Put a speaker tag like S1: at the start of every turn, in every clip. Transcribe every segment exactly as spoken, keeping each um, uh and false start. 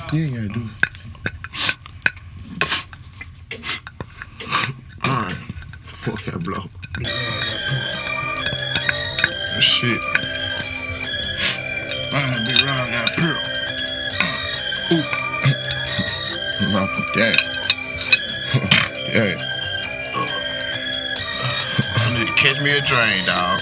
S1: You ain't gotta do it.
S2: Alright. Okay, blow. Shit.
S1: Uh, big round got pearl.
S2: Ooh. No, damn. Damn.
S1: You need to catch me a drain, dog.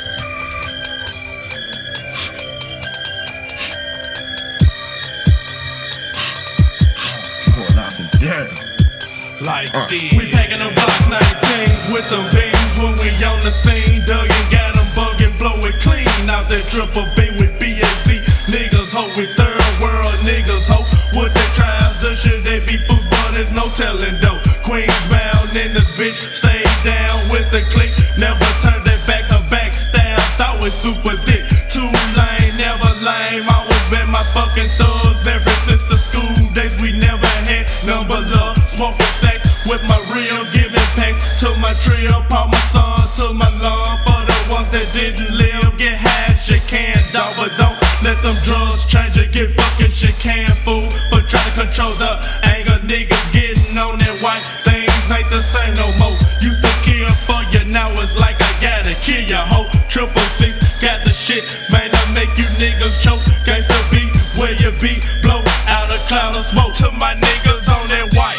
S1: Pour out the damn.
S3: Like uh. this. We packing them Glock nineteens with them beams when we on the scene. Doug and got them bugging, blow it clean. Out that triple B with B A Z. Niggas hope we third world niggas hope. What they tries, the shit they be fools, but there's no telling though. Queens bound in this bitch, stay down with the click. Never turn their back to backstab. Thought was super dick. Too lame, never lame. Always been my fucking thugs ever since the school days. We never had number love. Smoking sex with my real, giving packs to my trio, Paul my son to my lawn. For the ones that didn't live, get high, shit can, dog, but don't let them drugs change it. Get fucking shit can, fool. But try to control the anger, niggas getting on that white. Things ain't the same no more. Used to kill for you, now it's like I gotta kill ya, hoe. Triple six, got the shit, man, I make you niggas choke. Gangsta be where you be, blow out a cloud of smoke. To my niggas on that white.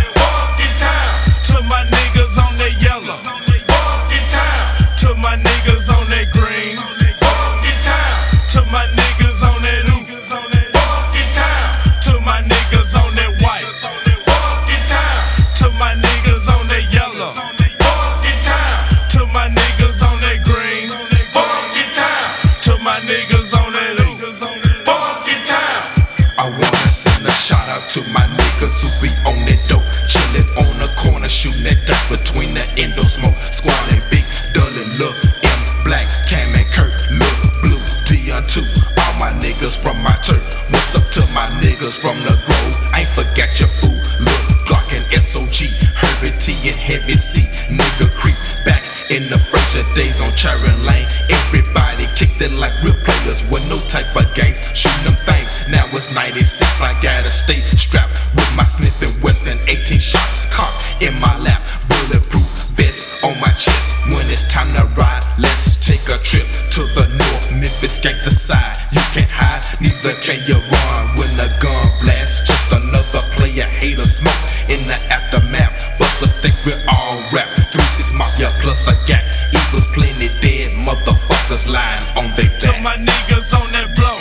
S4: To my niggas who be on that dope, chillin' on the corner, shooting that dust between the endo smoke. Squallin' big, Dully, look, M, Black, Cam and Kurt, look, Blue, Dion two. All my niggas from my turf. What's up to my niggas from the Grove? Ain't forgot your fool. Look, Glock and S O G, Herbie T and Heavy C. Nigga creep back in the Frazier days on Charon Lane. Everybody kicked it like real players with no type of gangs. Shooting them things. Now it's ninety-six, I gotta stay strapped with my Smith and Wesson. eighteen shots cocked in my lap, bulletproof vest on my chest. When it's time to ride, let's take a trip to the north, Memphis gangsta side. You can't hide, neither can you run when the gun blasts. Just another player, hater smoke in the aftermath. Busters think we're all rap. three six Mafia plus a gap. Eagles plenty dead, motherfuckers lying on their back.
S3: To my niggas on that blow.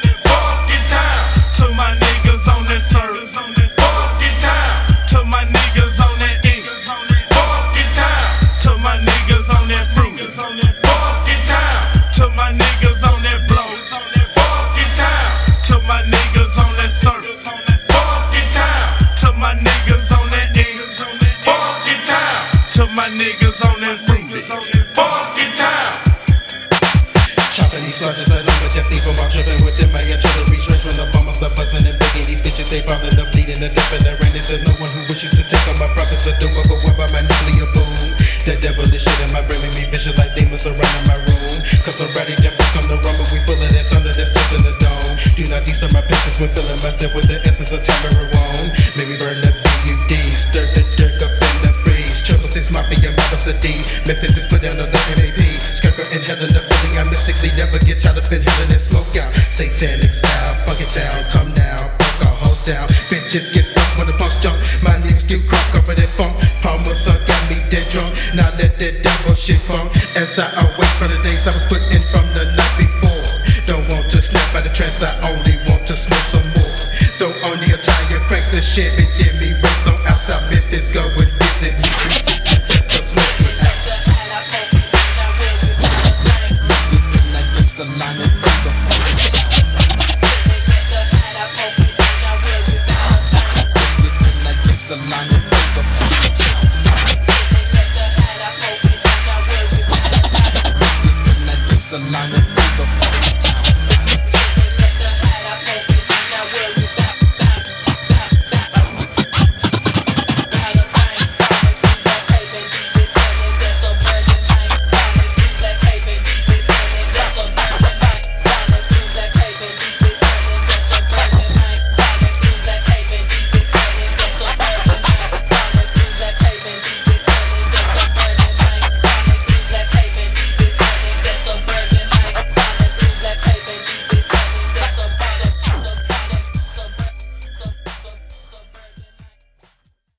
S5: They bothered up bleeding the death and the rain. There's no one who wishes to take on my profits or do overwhelmed by my nuclear boom. The devil is shit in my brain, make me visualize demons surrounding my room. Cause already devils come to run, but we full of that thunder that's touching the dome. Do not disturb my patience when filling myself with the essence of Tamarone. Maybe burn the B U D, stir the dirt up in the freeze. Triple six Mafia, Mafia D. Memphis is put down on the M A P. Skirker in heaven, the feeling I mystically never get tired of in heaven and smoke out. Satanic style, funky town, come now. Down. Bitches get stuck when the punks jump. My niggas do crunk over that funk. Palmer son got me dead drunk. Now let that devil shit funk. S I O